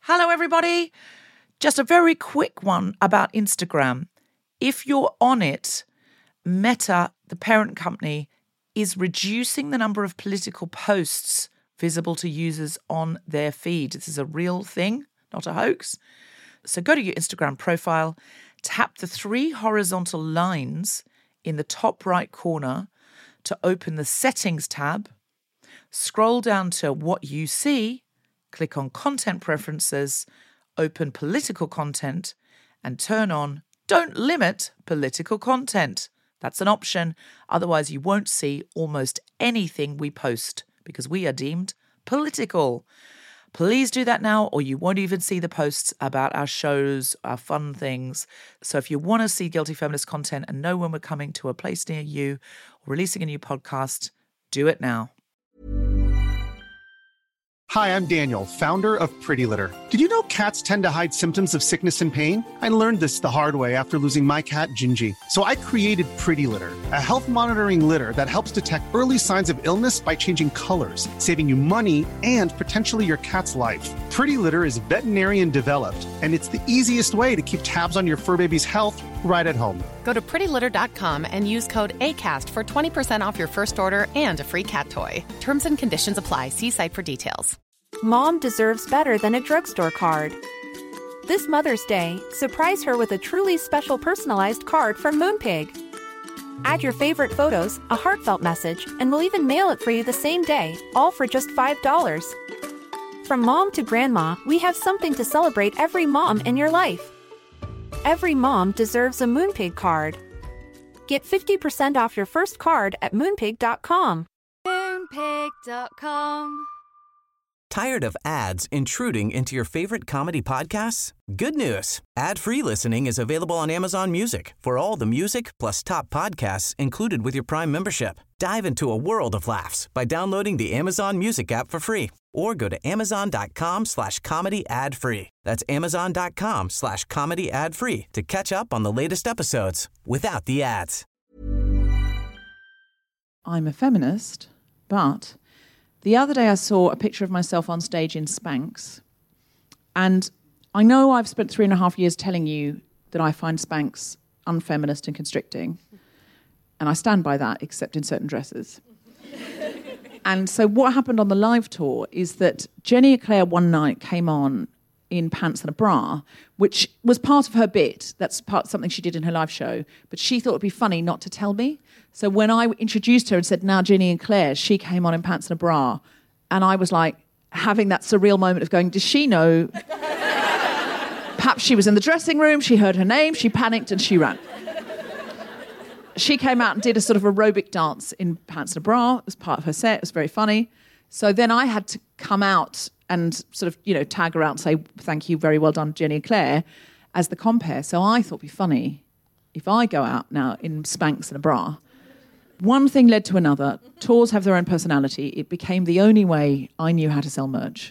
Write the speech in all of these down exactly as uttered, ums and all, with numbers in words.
Hello, everybody. Just a very quick one about Instagram. If you're on it, Meta, the parent company, is reducing the number of political posts visible to users on their feed. This is a real thing, not a hoax. So go to your Instagram profile, tap the three horizontal lines in the top right corner to open the Settings tab, scroll down to What You See, click on Content Preferences, open Political Content, and turn on Don't Limit Political Content. That's an option. Otherwise, you won't see almost anything we post because we are deemed political. Please do that now, or you won't even see the posts about our shows, our fun things. So if you want to see Guilty Feminist content and know when we're coming to a place near you or releasing a new podcast, do it now. Hi, I'm Daniel, founder of Pretty Litter. Did you know cats tend to hide symptoms of sickness and pain? I learned this the hard way after losing my cat, Gingy. So I created Pretty Litter, a health monitoring litter that helps detect early signs of illness by changing colors, saving you money and potentially your cat's life. Pretty Litter is veterinarian developed, and it's the easiest way to keep tabs on your fur baby's health right at home. Go to pretty litter dot com and use code ACAST for twenty percent off your first order and a free cat toy. Terms and conditions apply. See site for details. Mom deserves better than a drugstore card. This Mother's Day, surprise her with a truly special personalized card from Moonpig. Add your favorite photos, a heartfelt message, and we'll even mail it for you the same day, all for just five dollars. From mom to grandma, we have something to celebrate every mom in your life. Every mom deserves a Moonpig card. Get fifty percent off your first card at moonpig dot com. moonpig dot com. Tired of ads intruding into your favorite comedy podcasts? Good news. Ad-free listening is available on Amazon Music for all the music plus top podcasts included with your Prime membership. Dive into a world of laughs by downloading the Amazon Music app for free or go to amazon.com slash comedy ad free. That's amazon.com slash comedy ad free to catch up on the latest episodes without the ads. I'm a feminist, but the other day I saw a picture of myself on stage in Spanx, and I know I've spent three and a half years telling you that I find Spanx unfeminist and constricting, and I stand by that, except in certain dresses. And so what happened on the live tour is that Jenny Eclair one night came on in pants and a bra, which was part of her bit. That's part something she did in her live show, but she thought it'd be funny not to tell me. So when I introduced her and said, now Ginny and Claire, she came on in pants and a bra. And I was like having that surreal moment of going, does she know? Perhaps she was in the dressing room, she heard her name, she panicked and she ran. She came out and did a sort of aerobic dance in pants and a bra. It was part of her set. It was very funny. So then I had to come out and sort of, you know, tag her out and say, thank you, very well done, Jenny and Claire, as the compare. So I thought it'd be funny if I go out now in Spanx and a bra. One thing led to another. Tours have their own personality. It became the only way I knew how to sell merch.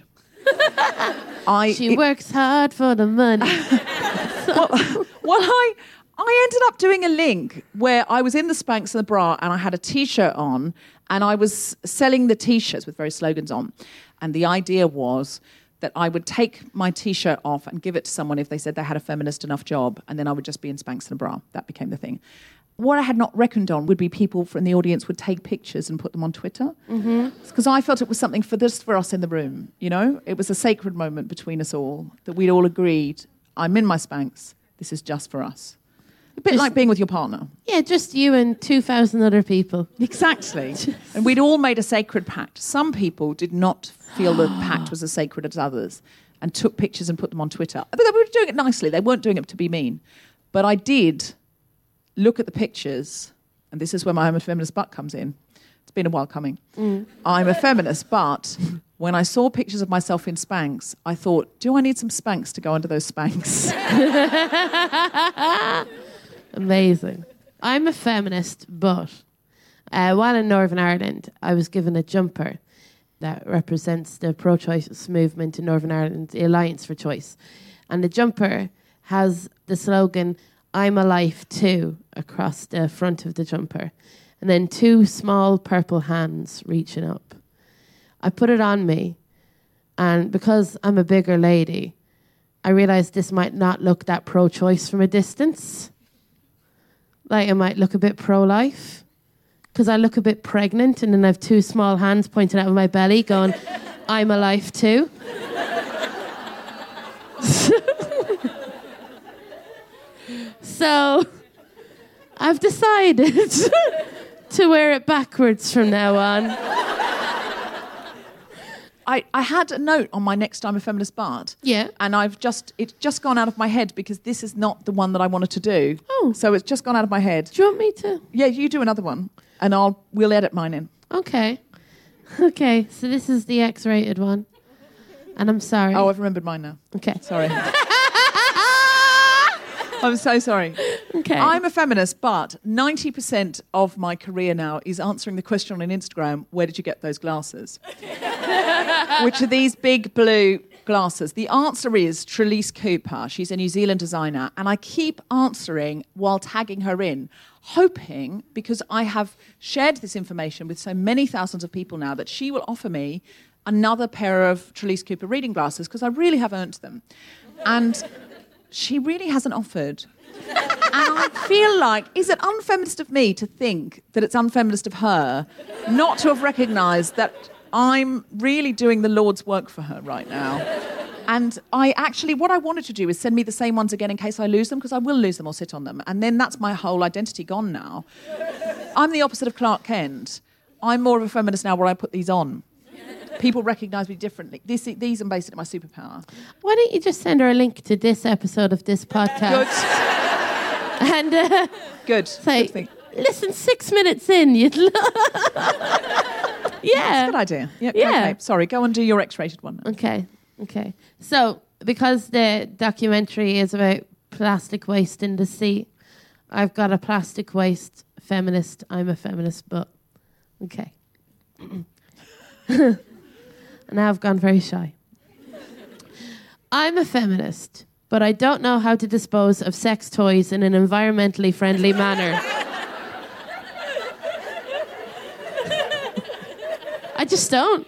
I, she it, works hard for the money. well, well, I I ended up doing a link where I was in the Spanx and the bra and I had a T-shirt on and I was selling the T-shirts with various slogans on. And the idea was that I would take my T-shirt off and give it to someone if they said they had a feminist enough job, and then I would just be in Spanx and a bra. That became the thing. What I had not reckoned on would be people from the audience would take pictures and put them on Twitter. Because mm-hmm. I felt it was something for this for us in the room, you know? It was a sacred moment between us all, that we'd all agreed, I'm in my Spanx, this is just for us. A bit just, like being with your partner. Yeah, just you and two thousand other people. Exactly. And we'd all made a sacred pact. Some people did not feel the pact was as sacred as others and took pictures and put them on Twitter. But they were doing it nicely. They weren't doing it to be mean. But I did look at the pictures, and this is where my I'm a feminist butt comes in. It's been a while coming. Mm. I'm a feminist, but when I saw pictures of myself in Spanx, I thought, do I need some Spanx to go under those Spanx? Amazing. I'm a feminist, but uh, while in Northern Ireland, I was given a jumper that represents the pro-choice movement in Northern Ireland, the Alliance for Choice. And the jumper has the slogan, I'm alive too, across the front of the jumper. And then two small purple hands reaching up. I put it on me, and because I'm a bigger lady, I realised this might not look that pro-choice from a distance. Like, it might look a bit pro-life. Because I look a bit pregnant and then I have two small hands pointing out of my belly going, I'm alive too. So I've decided to wear it backwards from now on. I, I had a note on my Next I'm a Feminist But. Yeah. And I've just, it's just gone out of my head because this is not the one that I wanted to do. Oh. So it's just gone out of my head. Do you want me to? Yeah, you do another one and I'll, we'll edit mine in. Okay. Okay, so this is the X-rated one. And I'm sorry. Oh, I've remembered mine now. Okay. Sorry. I'm so sorry. Okay. I'm a feminist, but ninety percent of my career now is answering the question on Instagram, where did you get those glasses? Which are these big blue glasses. The answer is Trelise Cooper. She's a New Zealand designer. And I keep answering while tagging her in, hoping, because I have shared this information with so many thousands of people now, that she will offer me another pair of Trelise Cooper reading glasses, because I really have earned them. And she really hasn't offered. And I feel like, is it unfeminist of me to think that it's unfeminist of her not to have recognised that I'm really doing the Lord's work for her right now? And I actually, what I wanted to do is send me the same ones again in case I lose them, because I will lose them or sit on them. And then that's my whole identity gone now. I'm the opposite of Clark Kent. I'm more of a feminist now where I put these on. People recognise me differently. This, these are basically my superpower. Why don't you just send her a link to this episode of this podcast? Good. And uh, Good. say, Good thing. Listen, six minutes in, you'd lo- Yeah. Good idea. Yeah. Yeah. Okay. Sorry, go and do your X-rated one now. Okay, okay. So, because the documentary is about plastic waste in the sea, I've got a plastic waste feminist. I'm a feminist, but okay. And now I've gone very shy. I'm a feminist, but I don't know how to dispose of sex toys in an environmentally friendly manner. I just don't.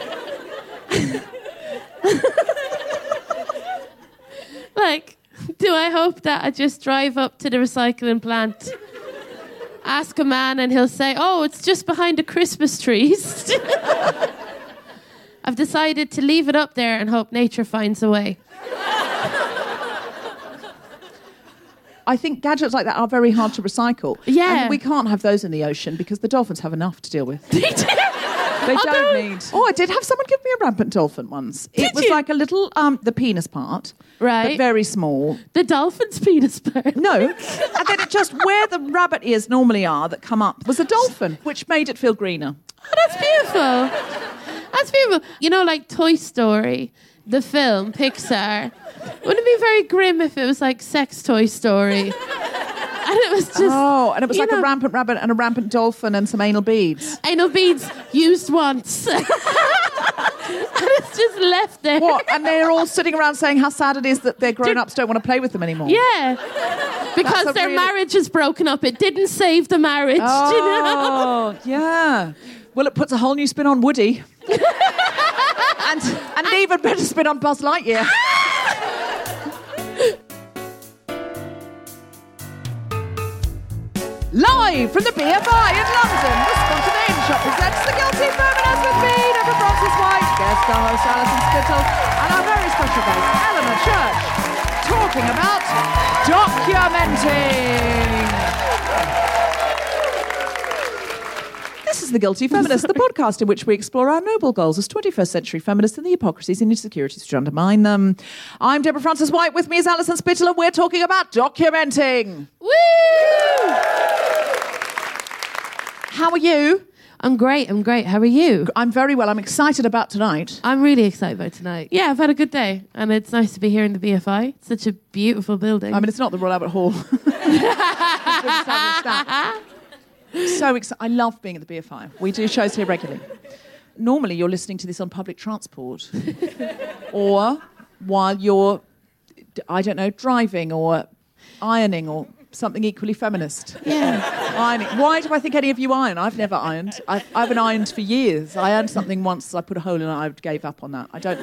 Like, do I hope that I just drive up to the recycling plant, ask a man, and he'll say, oh, it's just behind the Christmas trees? I've decided to leave it up there and hope nature finds a way. I think gadgets like that are very hard to recycle. Yeah. And we can't have those in the ocean because the dolphins have enough to deal with. They do. They Although- don't need... Oh, I did have someone give me a rampant dolphin once. Did it was you? like a little, um, the penis part. Right. But very small. The dolphin's penis part. No. And then it just, where the rabbit ears normally are that come up, was a dolphin, which made it feel greener. Oh, that's beautiful. That's beautiful. You know, like Toy Story, the film, Pixar. Wouldn't it be very grim if it was like Sex Toy Story? And it was just... Oh, and it was you like know, a rampant rabbit and a rampant dolphin and some anal beads. Anal beads used once. And it's just left there. What? And they're all sitting around saying how sad it is that their grown-ups don't want to play with them anymore. Yeah. Because That's a their really- marriage is broken up. It didn't save the marriage. Oh, Do you know? yeah. Well, it puts a whole new spin on Woody. and, and an even better spin on Buzz Lightyear. Live from the B F I in London, the Spontaneity Shop presents The Guilty Feminist with me, Deborah Francis-White, guest star host Alison Spittle, and our very special guest, Eleanor Church, talking about documenting. This is The Guilty Feminist, the podcast in which we explore our noble goals as twenty-first century feminists and the hypocrisies and insecurities which undermine them. I'm Deborah Francis-White, with me is Alison Spittle, and we're talking about documenting. Woo! How are you? I'm great. I'm great. How are you? I'm very well. I'm excited about tonight. I'm really excited about tonight. Yeah, I've had a good day. And it's nice to be here in the B F I. It's such a beautiful building. I mean, it's not the Royal Albert Hall. So excited. I love being at the B F I. We do shows here regularly. Normally, you're listening to this on public transport. Or while you're, I don't know, driving or ironing or something equally feminist. Yeah. Ironing. Why do I think any of you iron? I've never ironed. I've, I haven't ironed for years. I ironed something once. I put a hole in it. I gave up on that. I don't.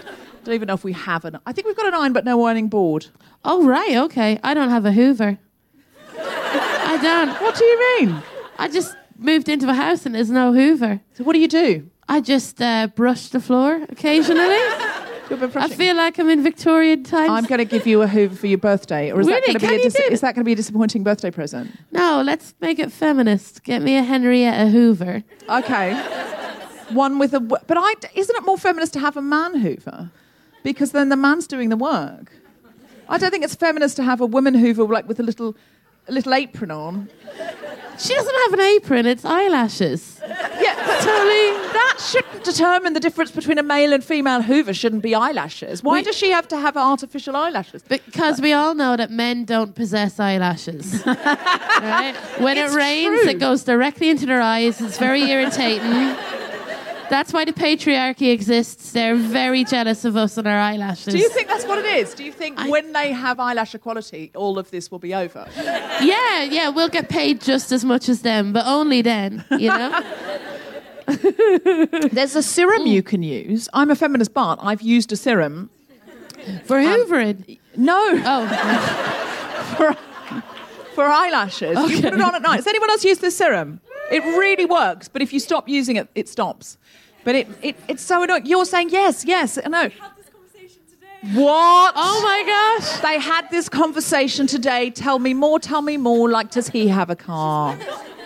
don't even know if we have an... I think we've got an iron, but no ironing board. Oh, right, okay. I don't have a Hoover. I don't. What do you mean? I just moved into a house and there's no Hoover. So what do you do? I just uh, brush the floor occasionally. I feel like I'm in Victorian times. I'm going to give you a Hoover for your birthday. Or is Really? that going to Can be a you dis- do is that going to be a disappointing birthday present? No, let's make it feminist. Get me a Henrietta Hoover. Okay. One with a... w- But I, isn't it more feminist to have a man Hoover? Because then the man's doing the work. I don't think it's feminist to have a woman Hoover like with a little, a little apron on. She doesn't have an apron, it's eyelashes. Yeah, but totally. That shouldn't determine the difference between a male and female Hoover. Shouldn't be eyelashes. Why We- does she have to have artificial eyelashes? Because we all know that men don't possess eyelashes. Right? When It's it rains, true. it goes directly into their eyes. It's very irritating. That's why the patriarchy exists. They're very jealous of us and our eyelashes. Do you think that's what it is? Do you think I- when they have eyelash equality, all of this will be over? Yeah, yeah, we'll get paid just as much as them, but only then, you know? There's a serum you can use. I'm a feminist, but I've used a serum. For hoovering. No, Oh, for, for eyelashes. You put it on at night. Has anyone else used this serum? It really works, but if you stop using it, it stops. But it, it it's so annoying. You're saying yes, yes, I know. What? oh my gosh. They had this conversation today. Tell me more, tell me more. Like, does he have a car?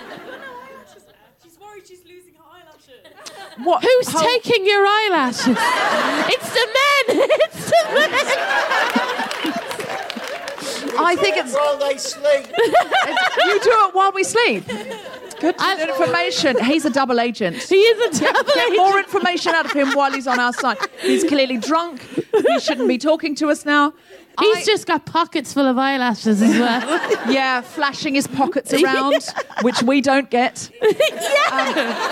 She's worried she's losing her eyelashes. What? Who's Hold- taking your eyelashes? It's the men! It's the men! I think it's... While they sleep. You do it while we sleep. Good I- information. He's a double agent. He is a double Get agent. more information out of him while he's on our side. He's clearly drunk. He shouldn't be talking to us now. He's I- just got pockets full of eyelashes as well. Yeah, flashing his pockets around, which we don't get. Um,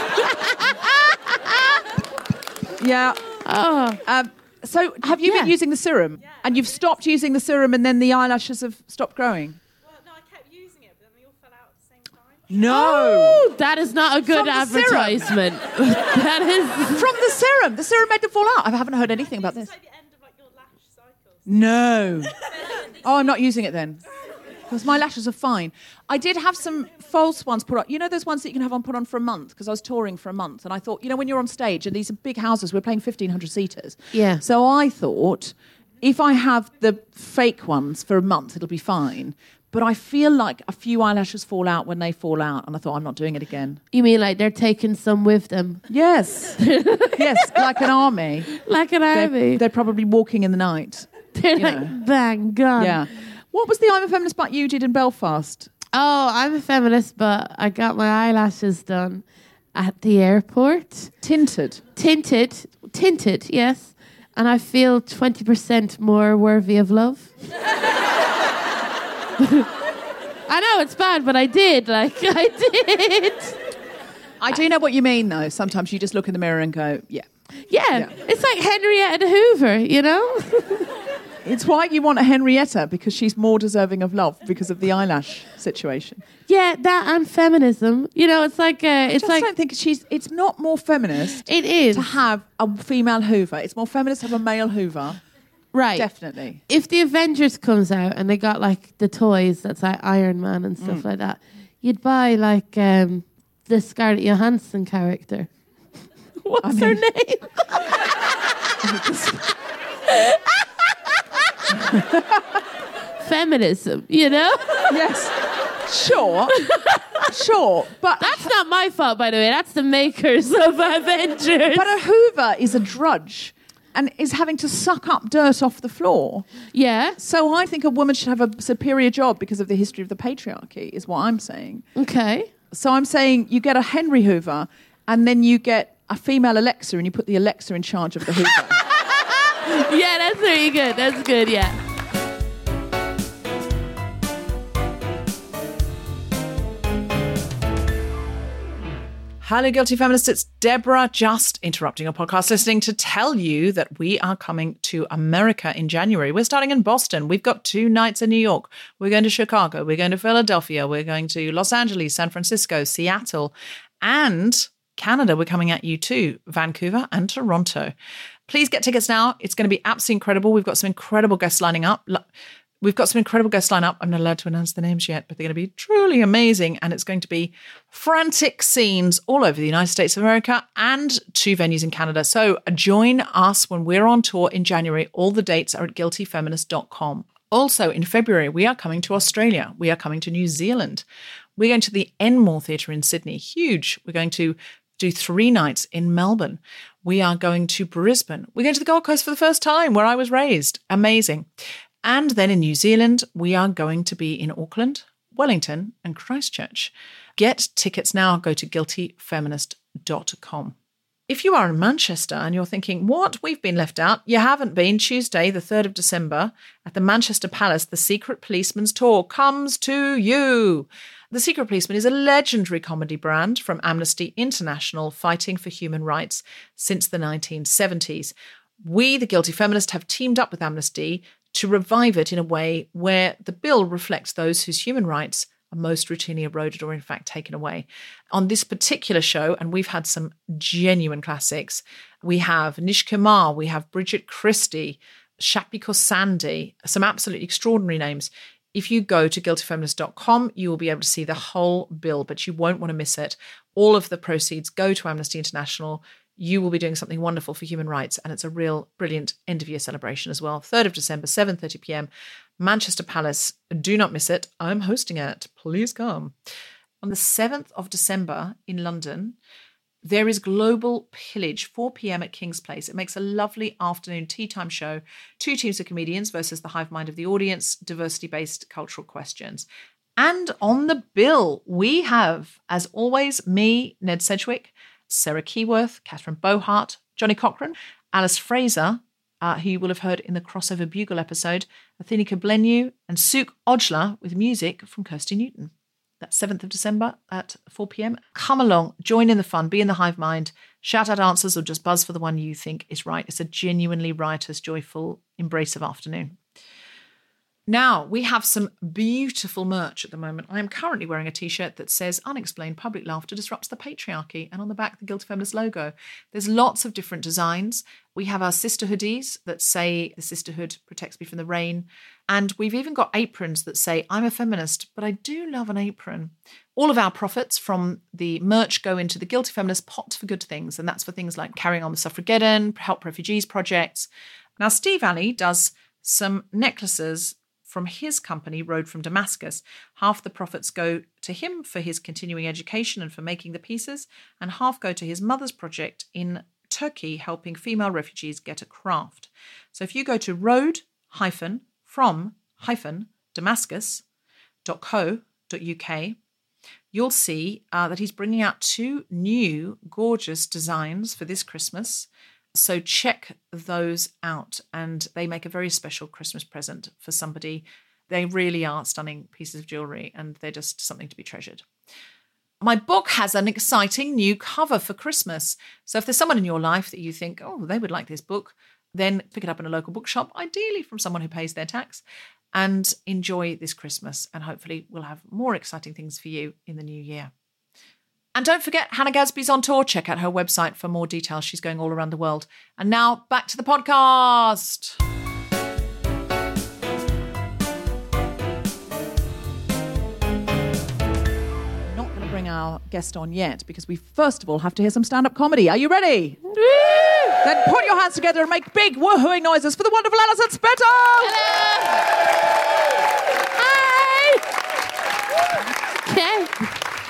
yeah. Oh. Um, so have you been Yeah. using the serum? And you've stopped using the serum and then the eyelashes have stopped growing? Well, no, I kept using it, but then they all fell out at the same time. No. Oh, that is not a good From the serum. advertisement. That is... From the serum. The serum made them fall out. I haven't heard anything about this. It's like the end of like your lash cycle. No. Oh, I'm not using it then. Because my lashes are fine. I did have some false ones put on. You know those ones that you can have on put on for a month? Because I was touring for a month. And I thought, you know, when you're on stage and these are big houses, we're playing fifteen hundred seaters. Yeah. So I thought, if I have the fake ones for a month, it'll be fine. But I feel like a few eyelashes fall out when they fall out. And I thought, I'm not doing it again. You mean like they're taking some with them? Yes. Yes, like an army. Like an They're, army. they're probably walking in the night. They're you like, know. bang, gone. Yeah. What was the I'm a Feminist but you did in Belfast? Oh, I'm a feminist, but I got my eyelashes done at the airport. Tinted. Tinted. Tinted, yes. And I feel twenty percent more worthy of love. I know it's bad, but I did. Like, I did. I do know what you mean, though. Sometimes you just look in the mirror and go, yeah. Yeah. Yeah. It's like Henrietta Hoover, you know? It's why you want a Henrietta, because she's more deserving of love because of the eyelash situation. Yeah, that and feminism. You know, it's like... Uh, I it's just like don't think she's... It's not more feminist it is. to have a female Hoover. It's more feminist to have a male Hoover. Right. Definitely. If the Avengers comes out and they got like the toys that's like Iron Man and stuff Mm. like that, you'd buy like um, the Scarlett Johansson character. What's I mean- her name? Feminism, you know? Yes. Sure. Sure. But, That's not my fault, by the way. That's the makers of Avengers. but a Hoover is a drudge and is having to suck up dirt off the floor. yeah. So I think a woman should have a superior job because of the history of the patriarchy, is what I'm saying. Okay. So I'm saying you get a Henry Hoover and then you get a female Alexa and you put the Alexa in charge of the Hoover. Yeah, that's very good. That's good, yeah. Hello, Guilty Feminists. It's Deborah, just interrupting your podcast listening to tell you that we are coming to America in January. We're starting in Boston. We've got two nights in New York. We're going to Chicago. We're going to Philadelphia. We're going to Los Angeles, San Francisco, Seattle, and Canada. We're coming at you too, Vancouver and Toronto. Please get tickets now. It's going to be absolutely incredible. We've got some incredible guests lining up. We've got some incredible guests lined up. I'm not allowed to announce the names yet, but they're going to be truly amazing. And it's going to be frantic scenes all over the United States of America and two venues in Canada. So join us when we're on tour in January. All the dates are at guilty feminist dot com. Also, in February, we are coming to Australia. We are coming to New Zealand. We're going to the Enmore Theatre in Sydney. Huge. We're going to do three nights in Melbourne. We are going to Brisbane. We're going to the Gold Coast for the first time, where I was raised. Amazing. And then in New Zealand, we are going to be in Auckland, Wellington, and Christchurch. Get tickets now. Go to guilty feminist dot com. If you are in Manchester and you're thinking, what, we've been left out, you haven't been. Tuesday, the third of December, at the Manchester Palace, the Secret Policeman's Tour comes to you. The Secret Policeman is a legendary comedy brand from Amnesty International, fighting for human rights since the nineteen seventies. We, the Guilty Feminist, have teamed up with Amnesty to revive it in a way where the bill reflects those whose human rights are most routinely eroded or in fact taken away. On this particular show, and we've had some genuine classics, we have Nish Kumar, we have Bridget Christie, Shakti Kosandi, some absolutely extraordinary names. If you go to guilty feminist dot com, you will be able to see the whole bill, but you won't want to miss it. All of the proceeds go to Amnesty International. You will be doing something wonderful for human rights, and it's a real brilliant end-of-year celebration as well. third of December, seven thirty p.m, Manchester Palace. Do not miss it. I'm hosting it. Please come. On the seventh of December in London, there is Global Pillage, four p.m. at King's Place. It makes a lovely afternoon tea time show. Two teams of comedians versus the hive mind of the audience, diversity-based cultural questions. And on the bill, we have, as always, me, Ned Sedgwick, Sarah Keyworth, Catherine Bohart, Johnny Cochran, Alice Fraser, uh, who you will have heard in the Crossover Bugle episode, Athena Koblenyu, and Suk Ojla with music from Kirsty Newton. That's seventh of December at four p.m. Come along, join in the fun, be in the hive mind, shout out answers or just buzz for the one you think is right. It's a genuinely riotous, joyful embrace of afternoon. Now, we have some beautiful merch at the moment. I am currently wearing a t-shirt that says, Unexplained Public Laughter Disrupts the Patriarchy, and on the back, the Guilty Feminist logo. There's lots of different designs. We have our sister hoodies that say, the sisterhood protects me from the rain. And we've even got aprons that say, I'm a feminist, but I do love an apron. All of our profits from the merch go into the Guilty Feminist Pot for Good Things, and that's for things like Carrying On the Suffrageddon, Help Refugees projects. Now, Steve Alley does some necklaces from his company, Road from Damascus. Half the profits go to him for his continuing education and for making the pieces, and half go to his mother's project in Turkey, helping female refugees get a craft. So if you go to road from damascus dot co dot uk, you'll see uh, that he's bringing out two new gorgeous designs for this Christmas. So check those out, and they make a very special Christmas present for somebody. They really are stunning pieces of jewellery, and they're just something to be treasured. My book has an exciting new cover for Christmas. So if there's someone in your life that you think, oh, they would like this book, then pick it up in a local bookshop, ideally from someone who pays their tax, and enjoy this Christmas. And hopefully we'll have more exciting things for you in the new year. And don't forget, Hannah Gadsby's on tour. Check out her website for more details. She's going all around the world. And now, back to the podcast. I'm not going to bring our guest on yet because we first of all have to hear some stand-up comedy. Are you ready? Woo! Then put your hands together and make big woohooing noises for the wonderful Alison Spittle! Hello! Hi! Okay.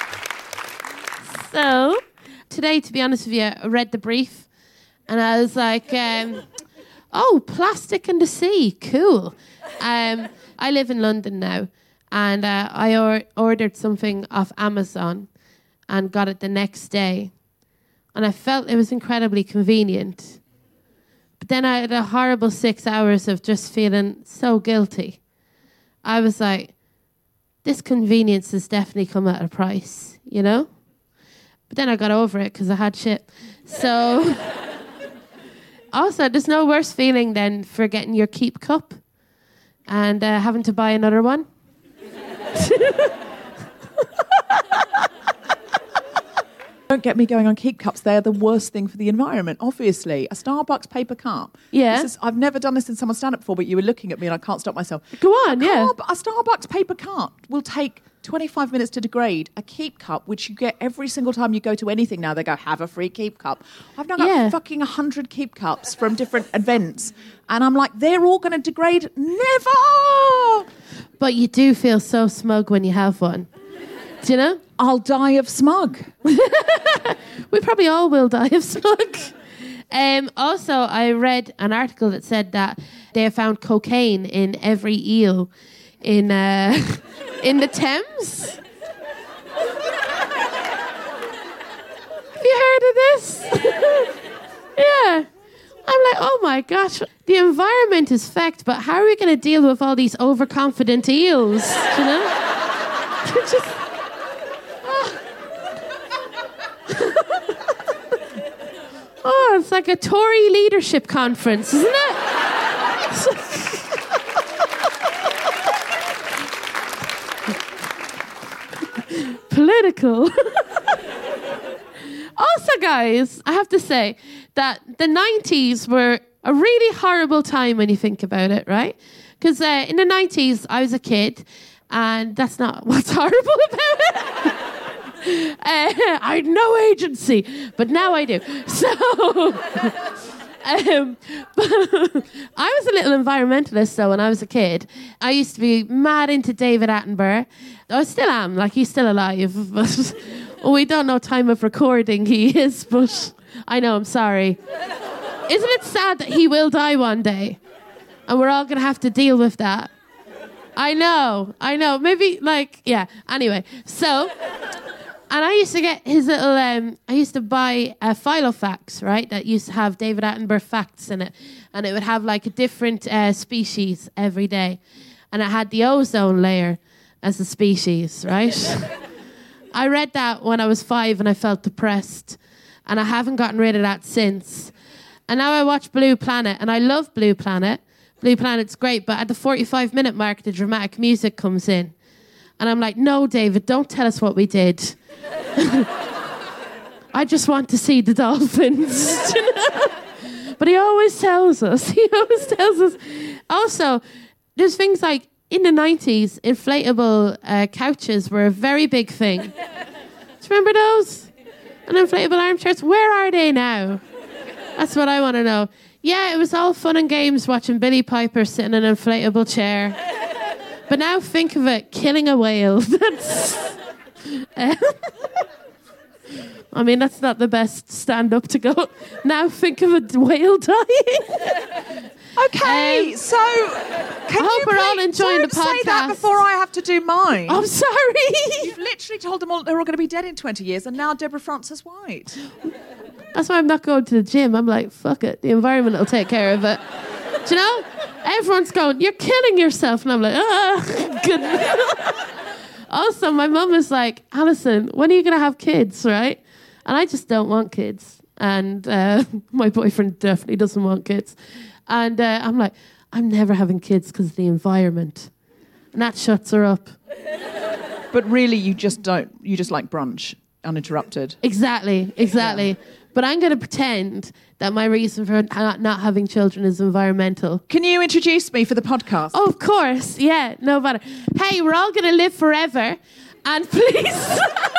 So, today, to be honest with you, I read the brief and I was like, um, oh, plastic in the sea, cool. Um, I live in London now, and uh, I or- ordered something off Amazon and got it the next day. And I felt it was incredibly convenient. But then I had a horrible six hours of just feeling so guilty. I was like, this convenience has definitely come at a price, you know? But then I got over it because I had shit. So, also, there's no worse feeling than forgetting your keep cup and uh, having to buy another one. Don't get me going on keep cups. They're the worst thing for the environment, obviously. A Starbucks paper cup. Yeah. This is, I've never done this in someone's stand-up before, but you were looking at me and I can't stop myself. Go on, a yeah. Cup, a Starbucks paper cup will take twenty-five minutes to degrade. A keep cup, which you get every single time you go to anything now, they go, have a free keep cup. I've now got Yeah. fucking one hundred keep cups from different events. And I'm like, they're all going to degrade. Never! But you do feel so smug when you have one. Do you know? I'll die of smug. We probably all will die of smug. Um, also, I read an article that said that they have found cocaine in every eel in uh, in the Thames. Have you heard of this? Yeah. I'm like, oh my gosh, the environment is fecked, but how are we going to deal with all these overconfident eels? Do you know? They're just... Oh, it's like a Tory leadership conference, isn't it? Political. Also, guys, I have to say that the nineties were a really horrible time when you think about it, right? Because uh, in the nineties, I was a kid, and that's not what's horrible about it. Uh, I had no agency, but now I do. So, um, I was a little environmentalist, though, when I was a kid. I used to be mad into David Attenborough. I still am, like, he's still alive. But we don't know time of recording he is, but I know, I'm sorry. Isn't it sad that he will die one day? And we're all going to have to deal with that. I know, I know. Maybe, like, yeah. Anyway, so... And I used to get his little, um, I used to buy a Filofax, right, that used to have David Attenborough facts in it. And it would have like a different uh, species every day. And it had the ozone layer as a species, right? I read that when I was five and I felt depressed. And I haven't gotten rid of that since. And now I watch Blue Planet, and I love Blue Planet. Blue Planet's great, but at the forty-five minute mark, the dramatic music comes in. And I'm like, no, David, don't tell us what we did. I just want to see the dolphins. You know? But he always tells us. He always tells us. Also, there's things like, in the nineties, inflatable uh, couches were a very big thing. Do you remember those? And inflatable armchairs, where are they now? That's what I want to know. Yeah, it was all fun and games watching Billy Piper sit in an inflatable chair. But now think of it, killing a whale. That's... Uh, I mean, that's not the best stand-up to go. Now think of a whale dying. Okay, Um, so can I hope you we're all please enjoying don't the say that podcast. before I have to do mine. I'm sorry. You've literally told them all they're all going to be dead in twenty years, and now Deborah Frances White. That's why I'm not going to the gym. I'm like, fuck it. The environment will take care of it. Do you know? Everyone's going, you're killing yourself. And I'm like, ah, good. Also, my mum was like, Alison, when are you going to have kids, right? And I just don't want kids. And uh, my boyfriend definitely doesn't want kids. And uh, I'm like, I'm never having kids because of the environment. And that shuts her up. But really, you just don't. You just like brunch, uninterrupted. Exactly, exactly. Yeah. But I'm going to pretend that my reason for not having children is environmental. Can you introduce me for the podcast? Oh, of course. Yeah, no matter. Hey, we're all going to live forever. And please...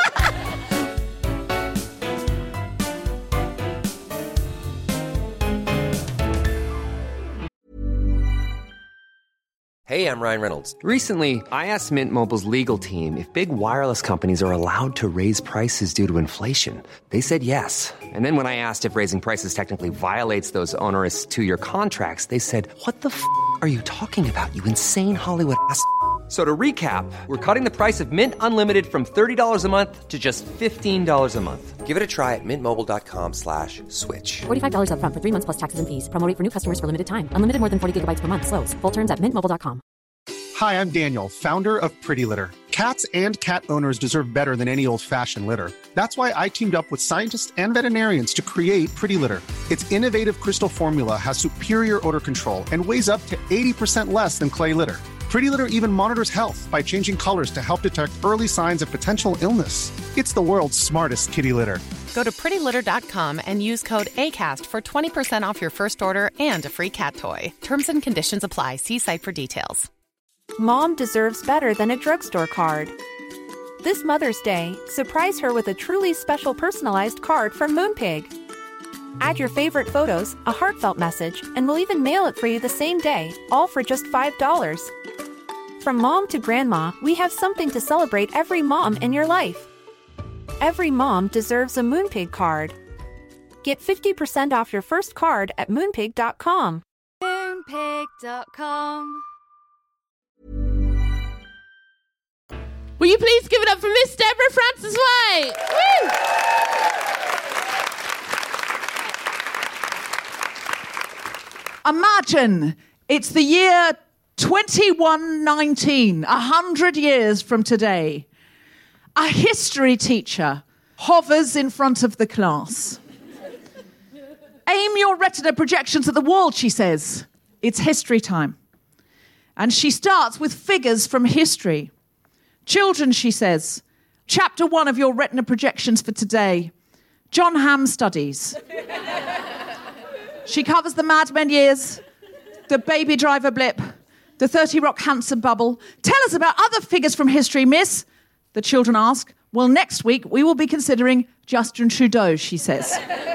Hey, I'm Ryan Reynolds. Recently, I asked Mint Mobile's legal team if big wireless companies are allowed to raise prices due to inflation. They said yes. And then when I asked if raising prices technically violates those onerous two-year contracts, they said, what the f*** are you talking about, you insane Hollywood ass f- So to recap, we're cutting the price of Mint Unlimited from thirty dollars a month to just fifteen dollars a month. Give it a try at mintmobile.com slash switch. forty-five dollars up front for three months plus taxes and fees. Promo rate for new customers for limited time. Unlimited more than forty gigabytes per month. Slows full terms at mint mobile dot com. Hi, I'm Daniel, founder of Pretty Litter. Cats and cat owners deserve better than any old-fashioned litter. That's why I teamed up with scientists and veterinarians to create Pretty Litter. Its innovative crystal formula has superior odor control and weighs up to eighty percent less than clay litter. Pretty Litter even monitors health by changing colors to help detect early signs of potential illness. It's the world's smartest kitty litter. Go to pretty litter dot com and use code ACAST for twenty percent off your first order and a free cat toy. Terms and conditions apply. See site for details. Mom deserves better than a drugstore card. This Mother's Day, surprise her with a truly special personalized card from Moonpig. Add your favorite photos, a heartfelt message, and we'll even mail it for you the same day, all for just five dollars. From mom to grandma, we have something to celebrate every mom in your life. Every mom deserves a Moonpig card. Get fifty percent off your first card at moonpig dot com. moonpig dot com. Will you please give it up for Miss Deborah Francis White? Woo! Imagine it's the year twenty-one nineteen, a hundred years from today. A history teacher hovers in front of the class. Aim your retina projections at the wall, she says. It's history time. And she starts with figures from history. Children, she says, chapter one of your retina projections for today, John Hamm studies. She covers the Mad Men years, the Baby Driver blip, the thirty Rock Hanson bubble. Tell us about other figures from history, miss, the children ask. Well, next week we will be considering Justin Trudeau, she says.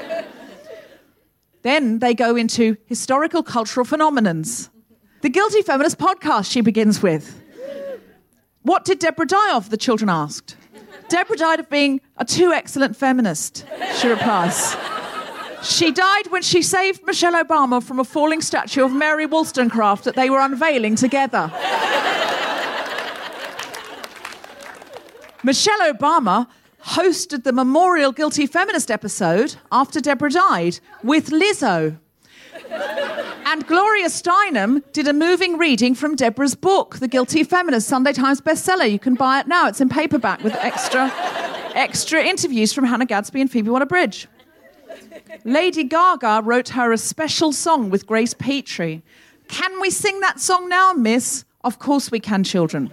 Then they go into historical cultural phenomenons. The Guilty Feminist podcast, she begins with. What did Deborah die of, the children asked. Deborah died of being a too excellent feminist, she replies. She died when she saved Michelle Obama from a falling statue of Mary Wollstonecraft that they were unveiling together. Michelle Obama hosted the Memorial Guilty Feminist episode after Deborah died with Lizzo. And Gloria Steinem did a moving reading from Deborah's book, The Guilty Feminist, Sunday Times bestseller. You can buy it now. It's in paperback with extra, extra interviews from Hannah Gadsby and Phoebe Waller-Bridge. Lady Gaga wrote her a special song with Grace Petrie. Can we sing that song now, miss? Of course we can, children.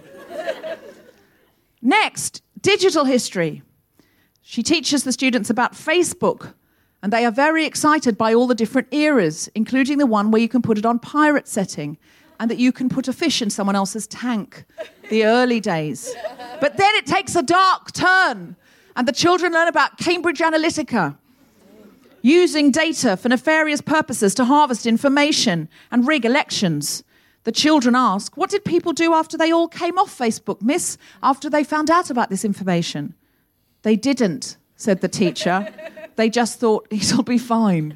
Next, digital history. She teaches the students about Facebook, and they are very excited by all the different eras, including the one where you can put it on pirate setting and that you can put a fish in someone else's tank, the early days. But then it takes a dark turn, and the children learn about Cambridge Analytica, using data for nefarious purposes to harvest information and rig elections. The children ask, what did people do after they all came off Facebook, miss, after they found out about this information? They didn't, said the teacher. They just thought, it'll be fine.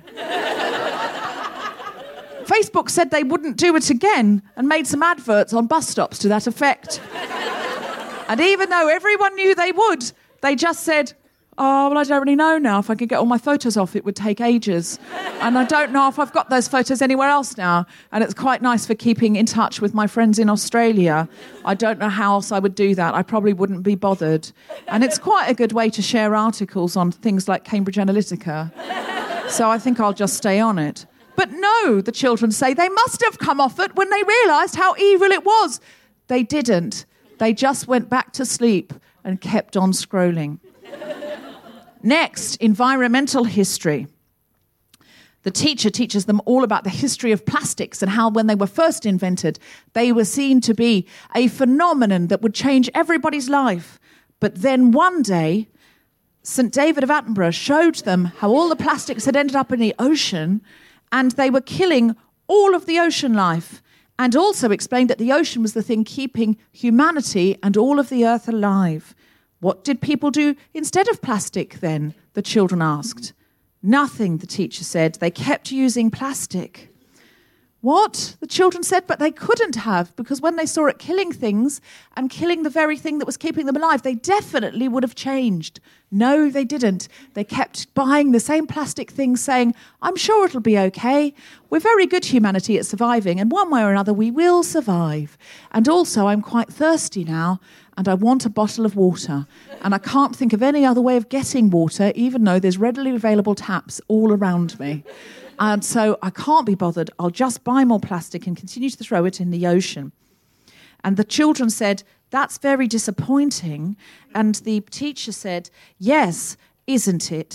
Facebook said they wouldn't do it again and made some adverts on bus stops to that effect. And even though everyone knew they would, they just said, oh, well, I don't really know now. If I could get all my photos off, it would take ages. And I don't know if I've got those photos anywhere else now. And it's quite nice for keeping in touch with my friends in Australia. I don't know how else I would do that. I probably wouldn't be bothered. And it's quite a good way to share articles on things like Cambridge Analytica. So I think I'll just stay on it. But no, the children say, they must have come off it when they realised how evil it was. They didn't. They just went back to sleep and kept on scrolling. Next, environmental history. The teacher teaches them all about the history of plastics and how when they were first invented, they were seen to be a phenomenon that would change everybody's life. But then one day, Saint David of Attenborough showed them how all the plastics had ended up in the ocean and they were killing all of the ocean life, and also explained that the ocean was the thing keeping humanity and all of the earth alive. What did people do instead of plastic then? The children asked. Nothing, the teacher said. They kept using plastic. What? The children said, but they couldn't have, because when they saw it killing things and killing the very thing that was keeping them alive, they definitely would have changed. No, they didn't. They kept buying the same plastic things, saying, I'm sure it'll be okay. We're very good, humanity, at surviving, and one way or another we will survive. And also, I'm quite thirsty now, and I want a bottle of water. And I can't think of any other way of getting water, even though there's readily available taps all around me. And so I can't be bothered. I'll just buy more plastic and continue to throw it in the ocean. And the children said, that's very disappointing. And the teacher said, yes, isn't it?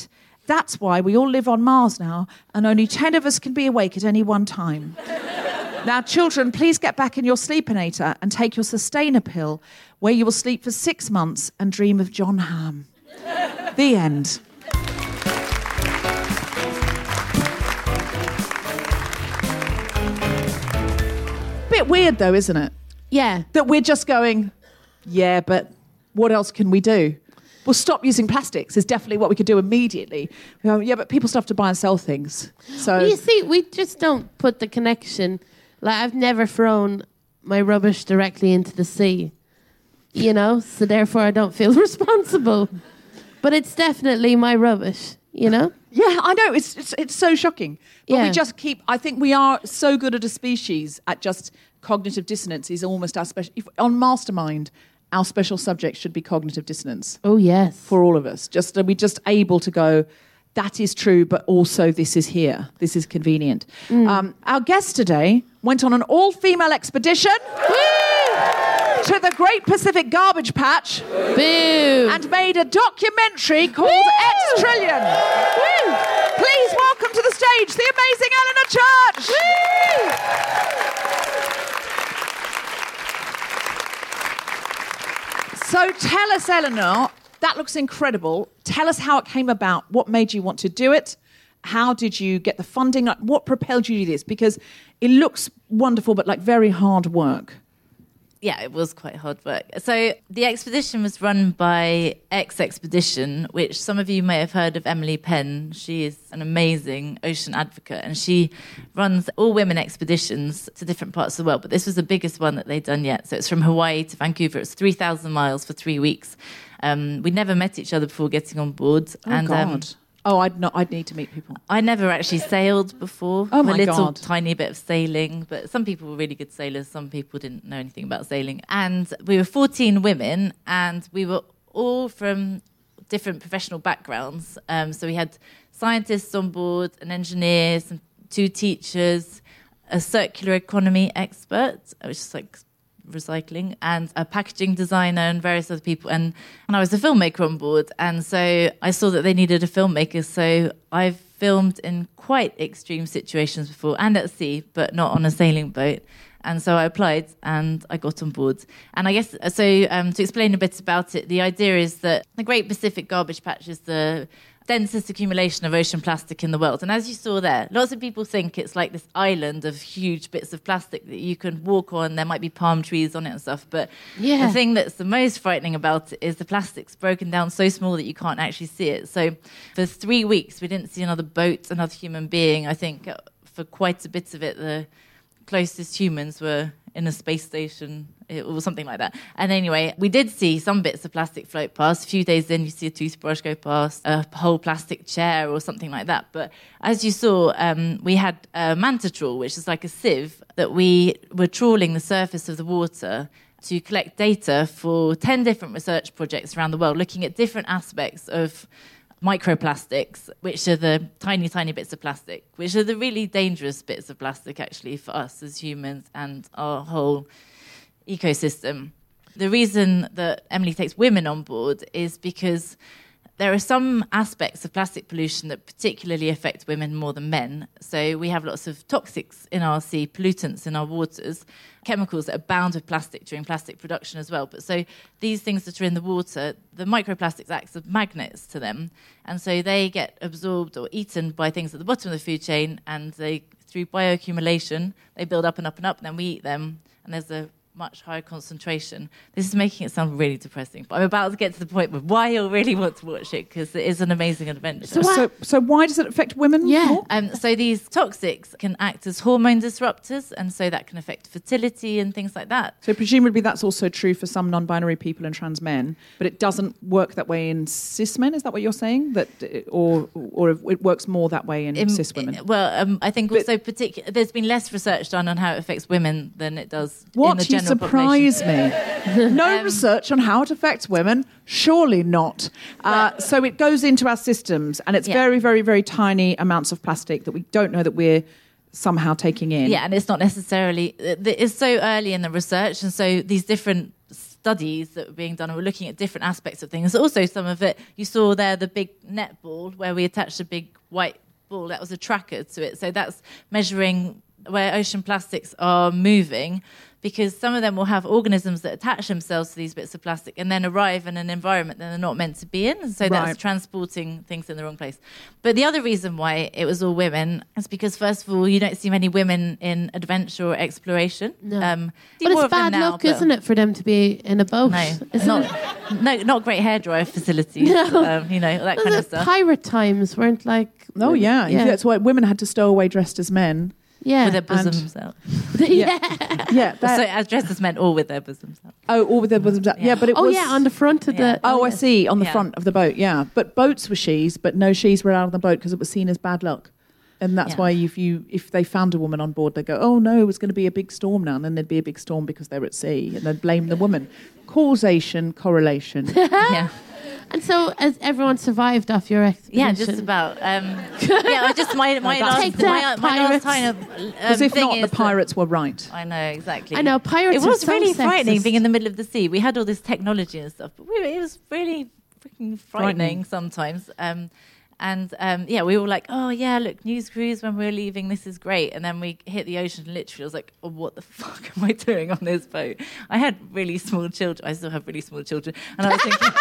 That's why we all live on Mars now, and only ten of us can be awake at any one time. Now, children, please get back in your sleepinator and take your Sustainer pill, where you will sleep for six months and dream of John Hamm. The end. Bit weird, though, isn't it? Yeah. That we're just going, yeah, but what else can we do? Well, stop using plastics is definitely what we could do immediately. We go, yeah, but people still have to buy and sell things. So Well, you see, we just don't put the connection. Like, I've never thrown my rubbish directly into the sea, you know, so therefore I don't feel responsible. But it's definitely my rubbish, you know? Yeah, I know. It's it's, it's so shocking. But Yeah. we just keep... I think we are so good at a species at just cognitive dissonance is almost our special... If, on Mastermind, our special subject should be cognitive dissonance. Oh, yes. For all of us. Just Are we just able to go, that is true, but also this is here. This is convenient. Mm. Um, our guest today went on an all-female expedition to the Great Pacific Garbage Patch. Boo! And made a documentary called X Trillion. Woo! Please welcome to the stage the amazing Eleanor Church. So tell us, Eleanor, that looks incredible. Tell us how it came about. What made you want to do it? How did you get the funding? Like, what propelled you to do this? Because it looks wonderful, but like very hard work. Yeah, it was quite hard work. So the expedition was run by X Expedition, which some of you may have heard of Emily Penn. She is an amazing ocean advocate, and she runs all-women expeditions to different parts of the world. But this was the biggest one that they'd done yet. So it's from Hawaii to Vancouver. It's three thousand miles for three weeks. Um, we never met each other before getting on board. Oh, and, God. Um, Oh, I'd not. I'd need to meet people. I never actually sailed before. Oh, my a little God. tiny bit of sailing, but some people were really good sailors. Some people didn't know anything about sailing. And we were fourteen women, and we were all from different professional backgrounds. Um, so we had scientists on board, an engineer, some, two teachers, a circular economy expert, which is like recycling, and a packaging designer and various other people, and, and I was a filmmaker on board, and so I saw that they needed a filmmaker. So I've filmed in quite extreme situations before and at sea, but not on a sailing boat. And so I applied and I got on board. And I guess, so um, to explain a bit about it, the idea is that the Great Pacific Garbage Patch is the densest accumulation of ocean plastic in the world. And as you saw there, lots of people think it's like this island of huge bits of plastic that you can walk on. There might be palm trees on it and stuff. But Yeah. the thing that's the most frightening about it is the plastic's broken down so small that you can't actually see it. So for three weeks, we didn't see another boat, another human being. I think uh, for quite a bit of it, the closest humans were in a space station or something like that. And anyway, we did see some bits of plastic float past. A few days in, you see a toothbrush go past, a whole plastic chair or something like that. But as you saw, um, we had a manta trawl, which is like a sieve that we were trawling the surface of the water to collect data for ten different research projects around the world, looking at different aspects of microplastics, which are the tiny, tiny bits of plastic, which are the really dangerous bits of plastic, actually, for us as humans and our whole ecosystem. The reason that Emily takes women on board is because there are some aspects of plastic pollution that particularly affect women more than men. So we have lots of toxics in our sea, pollutants in our waters, chemicals that are bound with plastic during plastic production as well. But so these things that are in the water, the microplastics act as magnets to them. And so they get absorbed or eaten by things at the bottom of the food chain, and they, through bioaccumulation, they build up and up and up, and then we eat them. And there's a much higher concentration. This is making it sound really depressing, but I'm about to get to the point with why you'll really want to watch it, because it is an amazing adventure. So, so, so why does it affect women? Yeah. more? Um, so these toxics can act as hormone disruptors, and so that can affect fertility and things like that. So presumably that's also true for some non-binary people and trans men, but it doesn't work that way in cis men. Is that what you're saying? That, or or it works more that way in, in cis women? In, well, um, I think also particular. There's been less research done on how it affects women than it does What? in the general You surprise population. me. No Um, research on how it affects women? Surely not. Uh, so it goes into our systems, and it's Yeah. very, very, very tiny amounts of plastic that we don't know that we're somehow taking in. Yeah, and it's not necessarily. It's so early in the research, and so these different studies that were being done and were looking at different aspects of things. Also, some of it, you saw there the big netball where we attached a big white ball. That was a tracker to it. So that's measuring where ocean plastics are moving, because some of them will have organisms that attach themselves to these bits of plastic and then arrive in an environment that they're not meant to be in. And so Right. that's transporting things in the wrong place. But the other reason why it was all women is because, first of all, you don't see many women in adventure or exploration. No. Um, see But more it's of them bad now, luck, but- isn't it, for them to be in a boat? No, Isn't not, it? no, not great hairdryer facilities. No. um, you know, that Well, kind the of stuff. pirate times weren't like... Oh, yeah. yeah. That's why women had to stow away dressed as men. Yeah. With their And- bosoms out. yeah. Yeah. So that- as dressed as men, all with their bosoms out. oh, all with their bosoms out. Yeah, Yeah. but it Oh, was... yeah, on the front of Yeah. the... Oh, I yes. see, on the Yeah. front of the boat, yeah. But boats were she's, but no she's were out on the boat because it was seen as bad luck. And that's Yeah. why if you if they found a woman on board, they'd go, oh, no, it's going to be a big storm now. And then there'd be a big storm because they were at sea. And they'd blame the woman. Causation, correlation. Yeah. And so has everyone survived off your expedition? Yeah, just about. Um, yeah, I just my my that's- last Take my, that, my last pirates. kind of um, Because if thing not, the is that- pirates were right. I know exactly. I know, pirates It are was so really frightening sexist. being in the middle of the sea. We had all this technology and stuff, but we, it was really freaking frightening, Frightening. sometimes. Um, and um, yeah, we were like, oh yeah, look, news crews when we were leaving, this is great. And then we hit the ocean. And literally, I was like, oh, what the fuck am I doing on this boat? I had really small children. I still have really small children, and I was thinking.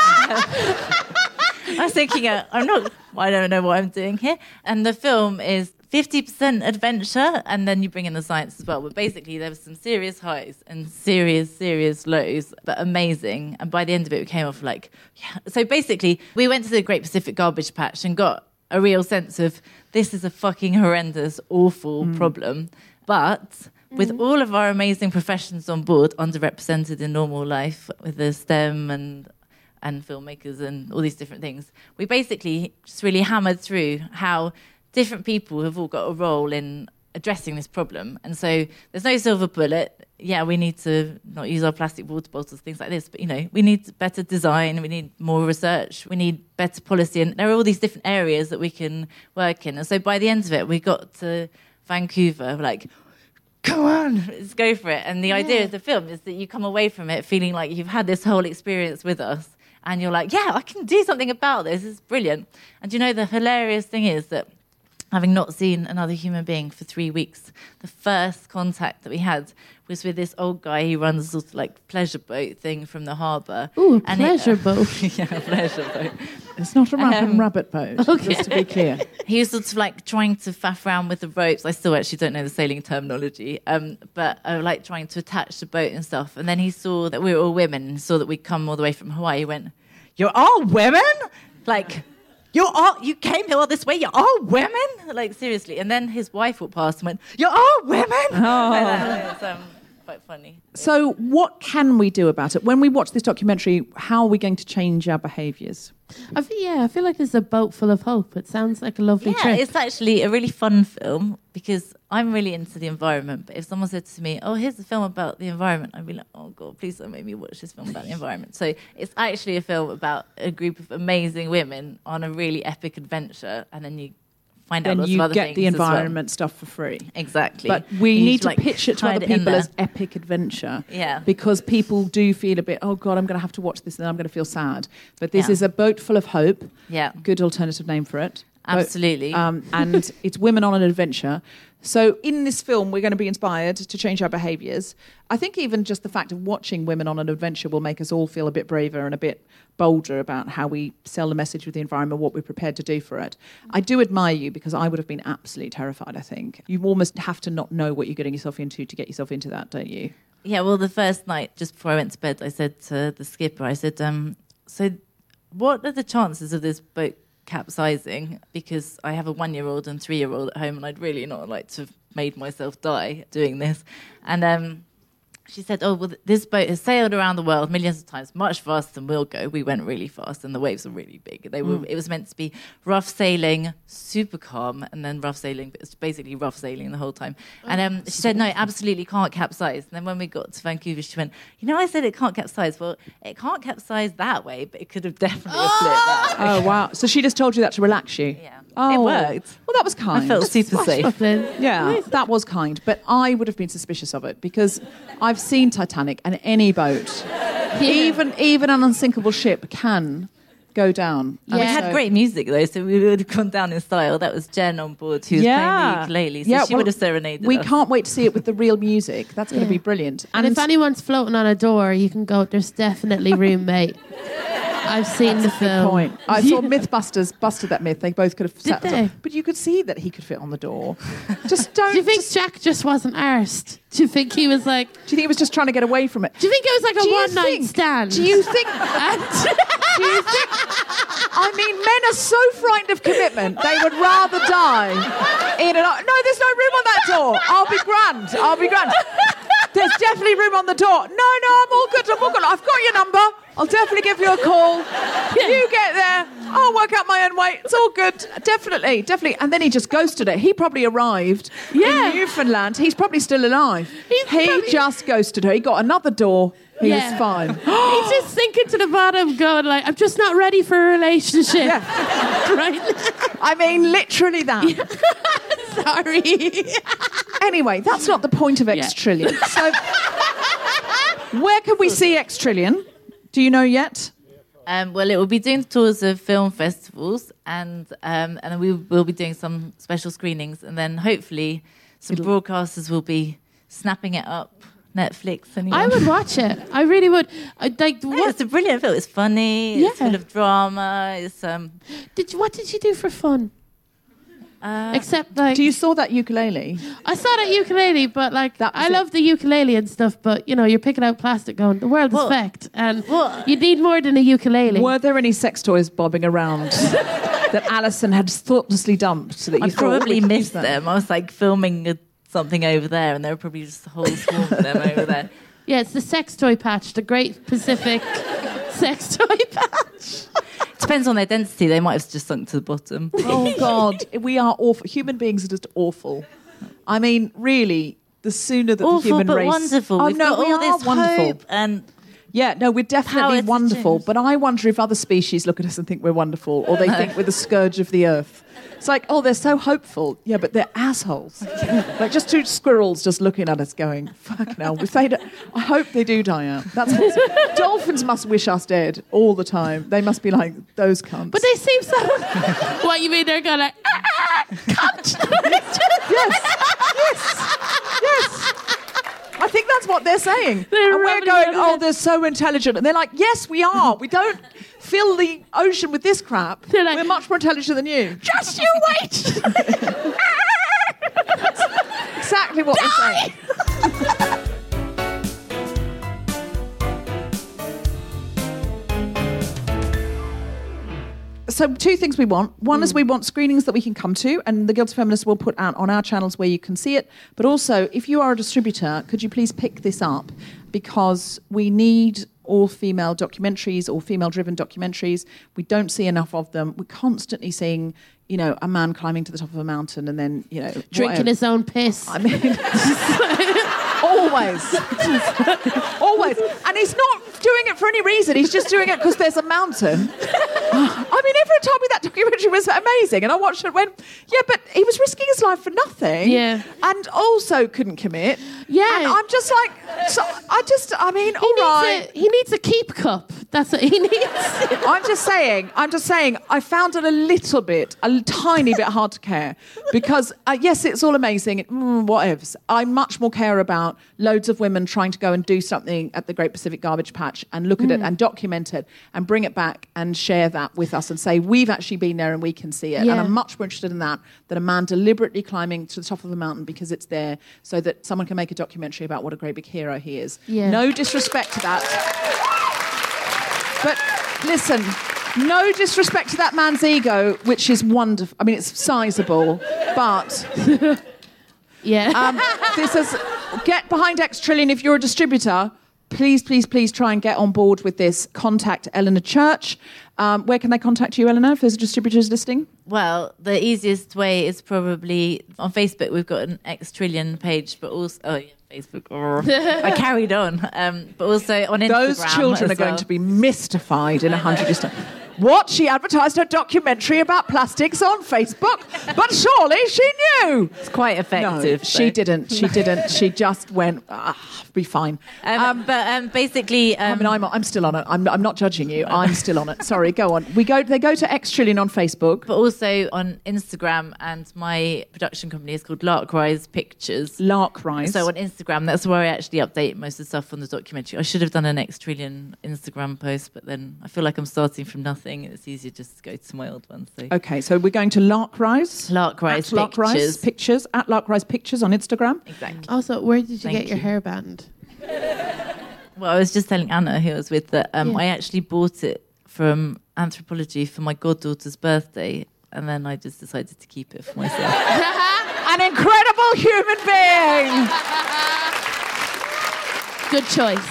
I was thinking, uh, I'm not, I don't know what I'm doing here. And the film is fifty percent adventure, and then you bring in the science as well. But basically, there was some serious highs and serious, serious lows, but amazing. And by the end of it, we came off like, yeah. So basically, we went to the Great Pacific Garbage Patch and got a real sense of this is a fucking horrendous, awful problem. But with all of our amazing professions on board, underrepresented in normal life, with the STEM and and filmmakers and all these different things, we basically just really hammered through how different people have all got a role in addressing this problem. And so there's no silver bullet. Yeah, we need to not use our plastic water bottles, things like this, but, you know, we need better design, we need more research, we need better policy, and there are all these different areas that we can work in. And so by the end of it, we got to Vancouver, like, come on, let's go for it. And the idea of the film is that you come away from it feeling like you've had this whole experience with us, and you're like, yeah, I can do something about this. It's brilliant. And you know, the hilarious thing is that having not seen another human being for three weeks, the first contact that we had was with this old guy who runs a sort of like pleasure boat thing from the harbour. Ooh, a And it- pleasure boat. yeah, a pleasure boat. It's not a rabbit Um, rabbit boat, just to be clear. He was sort of like trying to faff around with the ropes. I still actually don't know the sailing terminology, um, but uh, like trying to attach the boat and stuff. And then he saw that we were all women and saw that we'd come all the way from Hawaii. He went, "You're all women? Like, you're all, you came here all this way, you're all women?" Like, seriously. And then his wife walked past and went, "You're all women?" Oh. Like that. It was, um, quite funny. So what can we do about it? When we watch this documentary, how are we going to change our behaviours? I feel, yeah, I feel like there's a boat full of hope. It sounds like a lovely Yeah, trip. it's actually a really fun film because I'm really into the environment. But if someone said to me, "Oh, here's a film about the environment," I'd be like, "Oh God, please don't make me watch this film about the environment." So it's actually a film about a group of amazing women on a really epic adventure, and then you find out Then lots you of other get things the as well. environment stuff for free. Exactly. But we You need to like, pitch it to hide other it in people there. as epic adventure. Yeah. Because people do feel a bit, oh God, I'm going to have to watch this and then I'm going to feel sad. But this Yeah. is a boat full of hope. Yeah. Good alternative name for it. Boat- Absolutely. um, and it's women on an adventure. So in this film, we're going to be inspired to change our behaviours. I think even just the fact of watching women on an adventure will make us all feel a bit braver and a bit bolder about how we sell the message with the environment, what we're prepared to do for it. I do admire you because I would have been absolutely terrified, I think. You almost have to not know what you're getting yourself into to get yourself into that, don't you? Yeah, well, the first night, just before I went to bed, I said to the skipper, I said, um, so what are the chances of this boat capsizing? Because I have a one-year-old and three-year-old at home, and I'd really not like to have made myself die doing this. And um, she said, oh, well, this boat has sailed around the world millions of times, much faster than we'll go. We went really fast, and the waves were really big. They were. Mm. It was meant to be rough sailing, super calm, and then rough sailing, but it's basically rough sailing the whole time. And um, she said, no, it absolutely can't capsize. And then when we got to Vancouver, she went, you know, I said it can't capsize. Well, it can't capsize that way, but it could have definitely flipped that way. Oh, wow. So she just told you that to relax you? Yeah. Oh, It worked. Well, that was kind. I felt super safe. Yeah, that was kind. But I would have been suspicious of it because I've seen Titanic and any boat Even even an unsinkable ship can go down. And we had great music though, so we would have gone down in style. That was Jen on board, who was Yeah. playing the ukulele, so Yeah, she well, would have serenaded We us. can't wait to see it with the real music. That's going to be brilliant. And, if anyone's floating on a door, you can go, there's definitely room, mate. I've seen the film. Point. I saw Mythbusters busted that myth. They both could have Did sat they? but you could see that he could fit on the door. Just don't. Do you think Jack just wasn't arsed? Do you think he was like... Do you think he was just trying to get away from it? Do you think it was like a Do you one-night think- stand? Do you think... do you think... I mean, men are so frightened of commitment, they would rather die in an... No, there's no room on that door. I'll be grand. I'll be grand. There's definitely room on the door. No, no, I'm all good. I'm all good. I've got your number. I'll definitely give you a call. You get there. I'll work out my own way. It's all good. Definitely, definitely. And then he just ghosted it. He probably arrived Yeah. in Newfoundland. He's probably still alive. He's he probably- just ghosted her. He got another door. He Yeah. was fine. He's just sinking to the bottom, going like, I'm just not ready for a relationship. Right? I mean, literally that. Sorry. Anyway, that's not the point of X Yeah. Trillion. So, where can we see X Trillion? Do you know yet? Um, well, it will be doing tours of film festivals, and um, and then we will be doing some special screenings, and then hopefully some broadcasters will be snapping it up. Netflix. Anyone? I would watch it. I really would. I, like, Yeah, what it's a brilliant film. It's funny. It's Yeah. full of drama. It's um. did you, what did you do for fun? Uh, Except like, Do you saw that ukulele? I saw that ukulele, but like, That was I it. love the ukulele and stuff. But you know, you're picking out plastic, going, the world Well- is fecked, and well- you need more than a ukulele. Were there any sex toys bobbing around that Alison had thoughtlessly dumped so that you I thought, oh, probably we could use missed that? them. I was like filming a, something over there, and there were probably just a whole swarm of them over there. Yeah, it's the sex toy patch, the Great Pacific sex toy patch. Depends on their density. They might have just sunk to the bottom. Oh, God. We are awful. Human beings are just awful. I mean, really, the sooner that Awful the human but race... wonderful. Oh, We've no, got we all are this wonderful. hope and Yeah, no, we're definitely Power to wonderful. change. But I wonder if other species look at us and think we're wonderful, or they think we're the scourge of the earth. It's like, oh, they're so hopeful. Yeah, but they're assholes. Like just two squirrels just looking at us going, fucking hell. If they don't, I hope they do die out. That's what, dolphins must wish us dead all the time. They must be like, those cunts. But they seem so... What, you mean they're going like... Ah, ah, cunt. Yes, yes, yes. I think that's what they're saying. They're and we're rubbing going, it on oh, it. they're so intelligent. And they're like, yes, we are. We don't fill the ocean with this crap. They're like, we're much more intelligent than you. Just you wait. Exactly what they're saying. So two things we want. One is we want screenings that we can come to, and the Guilty Feminists will put out on our channels where you can see it. But also, if you are a distributor, could you please pick this up? Because we need all-female documentaries, or female-driven documentaries. We don't see enough of them. We're constantly seeing, you know, a man climbing to the top of a mountain and then, you know... Drinking whatever. his own piss. I mean... Always. Always. And he's not doing it for any reason. He's just doing it because there's a mountain. I mean, everyone told me that documentary was amazing. And I watched it and went, yeah, but he was risking his life for nothing. Yeah. And also couldn't commit. Yeah. And I'm just like, so I just, I mean, He all needs, right. a, he needs a keep cup. That's what he needs. I'm just saying, I'm just saying, I found it a little bit, a tiny bit hard to care. Because, uh, yes, it's all amazing, mm, whatevs. I much more care about loads of women trying to go and do something at the Great Pacific Garbage Patch and look at it and document it and bring it back and share that with us and say, we've actually been there and we can see it. Yeah. And I'm much more interested in that than a man deliberately climbing to the top of the mountain because it's there so that someone can make a documentary about what a great big hero he is. Yeah. No disrespect to that. But listen, no disrespect to that man's ego, which is wonderful. I mean, it's sizable, but Yeah. um, this is get behind X Trillion if you're a distributor. Please, please, please try and get on board with this. Contact Eleanor Church. Um, where can they contact you, Eleanor, if there's a distributor's listing? Well, the easiest way is probably on Facebook. We've got an X Trillion page, but also oh yeah, Facebook. I carried on, um, but also on Instagram. Those children as are going well. to be mystified in a hundred years' time. What? She advertised her documentary about plastics on Facebook, but surely she knew. It's quite effective. No, she didn't. She didn't. She just went, ah, be fine. Um, um, but um, basically... Um, I mean, I'm, I'm still on it. I'm, I'm not judging you. I'm still on it. Sorry, go on. We go. They go to X Trillion on Facebook. But also on Instagram, and my production company is called Larkrise Pictures. Larkrise. So on Instagram, that's where I actually update most of the stuff on the documentary. I should have done an X Trillion Instagram post, but then I feel like I'm starting from nothing. It's easier just to go to my old one. So. Okay, so we're going to Larkrise. Larkrise at Pictures. Larkrise Pictures. At Larkrise Pictures on Instagram. Exactly. Also, where did you Thank get your you. hairband? Well, I was just telling Anna, who I was with, that um, Yeah. I actually bought it from Anthropology for my goddaughter's birthday, and then I just decided to keep it for myself. An incredible human being. Good choice.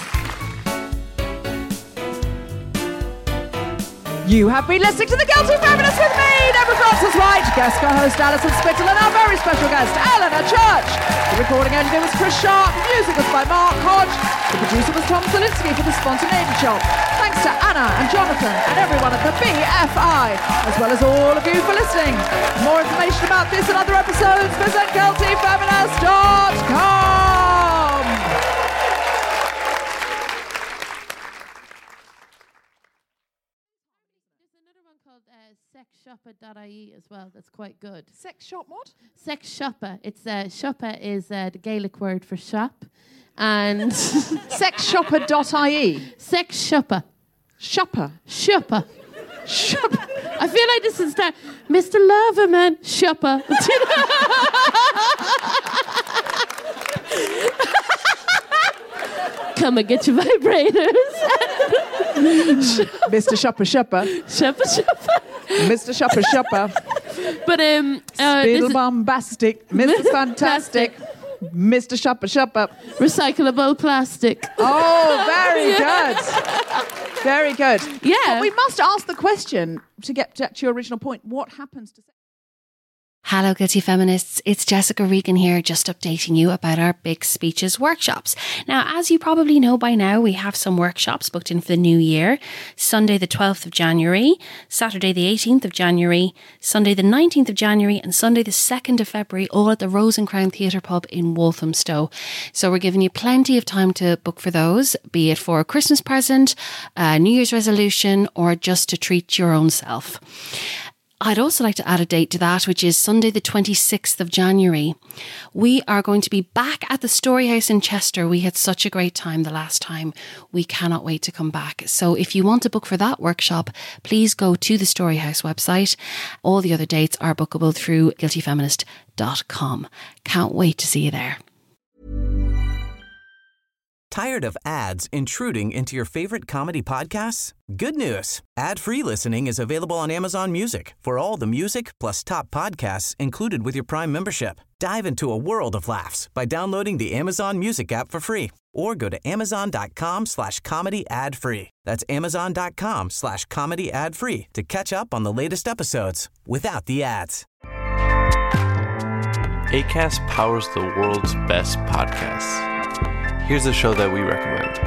You have been listening to The Guilty Feminist with me, Deborah Frances-White, guest co-host Alison Spittle, and our very special guest, Eleanor Church. The recording engineer was Chris Sharp, music was by Mark Hodge, the producer was Tom Zielinski for The Spontaneity Shop. Thanks to Anna and Jonathan and everyone at the B F I, as well as all of you for listening. For more information about this and other episodes, visit guilty feminist dot com. Uh, sex shopper dot I E as well. That's quite good. Sex shop what? Sex shopper. It's uh, shopper is uh, the Gaelic word for shop, and sex shopper dot I E. Sex shopper. Shopper. Shopper. Shopper. I feel like this is start. Mister Loverman. Shopper. Come and get your vibrators. Mister Shopper Shopper. Shopper Shopper. Mister Shopper Shopper. But um uh, Spiddle bombastic. Mister Fantastic. Mister Shopper Shopper. Recyclable plastic. Oh, very good. Very good. Yeah. But we must ask the question to get to your original point. What happens to sex? Hello, Guilty Feminists. It's Jessica Regan here, just updating you about our Big Speeches workshops. Now, as you probably know by now, we have some workshops booked in for the new year. Sunday the twelfth of January, Saturday the eighteenth of January, Sunday the nineteenth of January, and Sunday the second of February, all at the Rose and Crown Theatre Pub in Walthamstow. So we're giving you plenty of time to book for those, be it for a Christmas present, a New Year's resolution, or just to treat your own self. I'd also like to add a date to that, which is Sunday the twenty-sixth of January. We are going to be back at the Story House in Chester. We had such a great time the last time. We cannot wait to come back. So if you want to book for that workshop, please go to the Story House website. All the other dates are bookable through guilty feminist dot com. Can't wait to see you there. Tired of ads intruding into your favorite comedy podcasts? Good news. Ad-free listening is available on Amazon Music for all the music plus top podcasts included with your Prime membership. Dive into a world of laughs by downloading the Amazon Music app for free or go to amazon.com slash comedy ad free. That's amazon.com slash comedy ad free to catch up on the latest episodes without the ads. Acast powers the world's best podcasts. Here's a show that we recommend.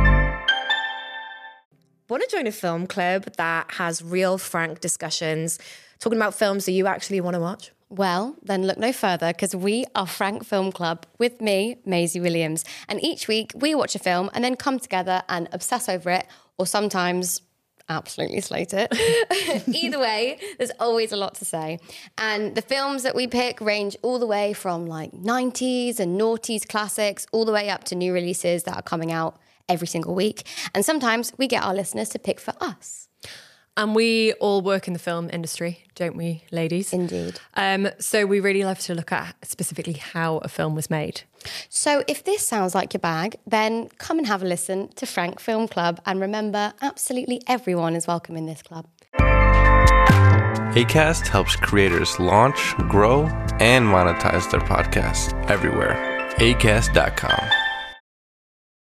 Want to join a film club that has real, frank discussions, talking about films that you actually want to watch? Well, then look no further, because we are Frank Film Club with me, Maisie Williams. And each week we watch a film and then come together and obsess over it, or sometimes absolutely slate it. Either way, there's always a lot to say. And the films that we pick range all the way from like nineties and noughties classics, all the way up to new releases that are coming out every single week. And sometimes we get our listeners to pick for us. And we all work in the film industry, don't we, ladies? Indeed. Um, so we really love to look at specifically how a film was made. So if this sounds like your bag, then come and have a listen to Frank Film Club. And remember, absolutely everyone is welcome in this club. Acast helps creators launch, grow, and monetize their podcasts everywhere. acast dot com.